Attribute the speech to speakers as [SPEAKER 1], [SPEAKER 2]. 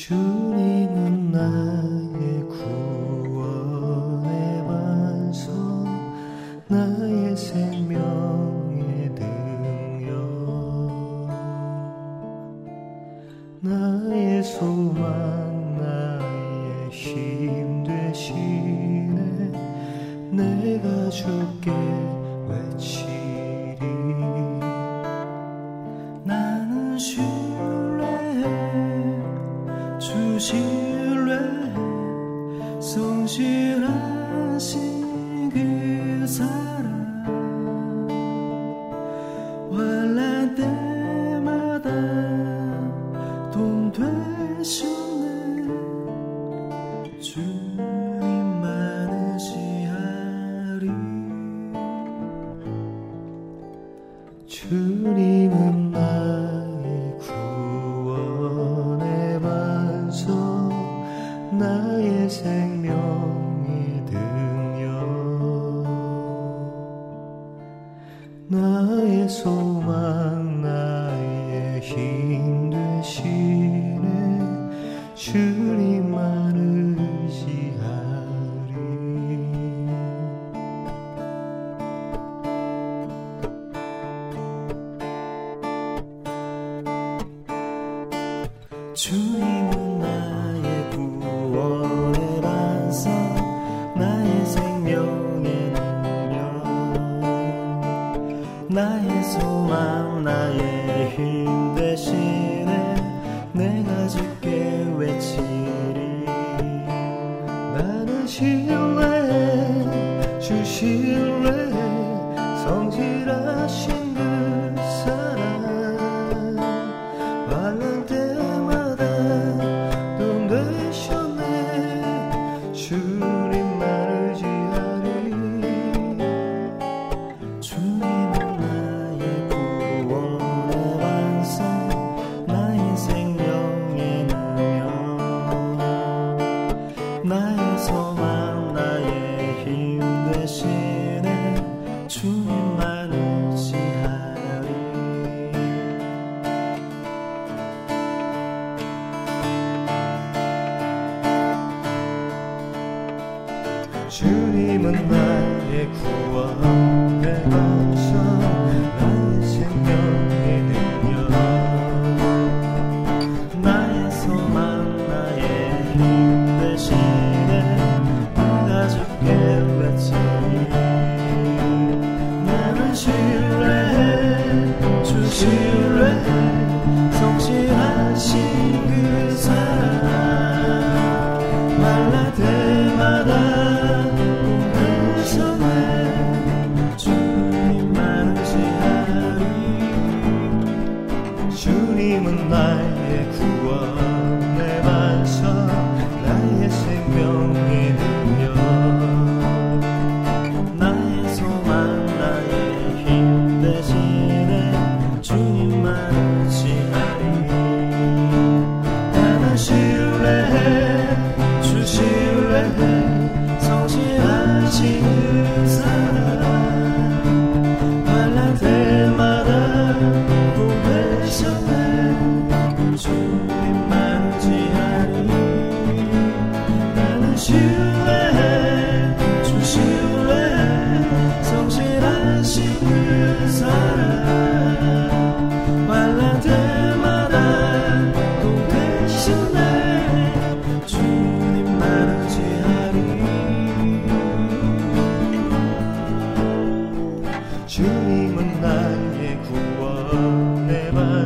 [SPEAKER 1] 주님은 나의 구원의 반석, 나의 생명의 등력, 나의 소망, 나의 힘 되시네. 내가 주께 외치리. 나는 신뢰해, 주 신뢰해. 성실하신 그 사랑, 환난 때마다 돈 되셨네. 주님만 의지하리. 주님은 나의 구원의 반석, 나의 생명의 등력, 나의 소망, 나의 힘 되시네. 주님만 의지하리. 주님은 나의 구원의 반석, 나의 생명의 능력, 나의 소망, 나의 힘 되시네. 내가 주께 외치리. 나는 신뢰해, 주 신뢰해. 성실하신 그 사랑, 환난 때마다 돈 되셨네. 주님만 의지하리. 주님은 나의 구원의 반석, 나의 생명의 능력, 나의 소망, 나의 힘 되시네. 주님만 의지하리. 주님은 나의 구원의 반석, 나의 생명의 능력, 나의 소망, 나의 힘 되시네. 내가 주께 외치리. 나는 신뢰해, 주 신뢰해. 성실하신 그 사랑, 말라 때마다 주님은 나의 구원의 반석, 나의 생명의 능력, 나의 소망, 나의 힘 되시네. 주님만 의지하리. 나는 신뢰해, 주 신뢰해. 성실하신 그 사랑, 환난 때마다 복 되셨네. 주님만 의지하리. 나는 신뢰해, 주 신뢰해. 성실하신 그 사랑, 환난 때마다 복 되셨네. 주님만 의지하리. 주님은 나의 구원의 반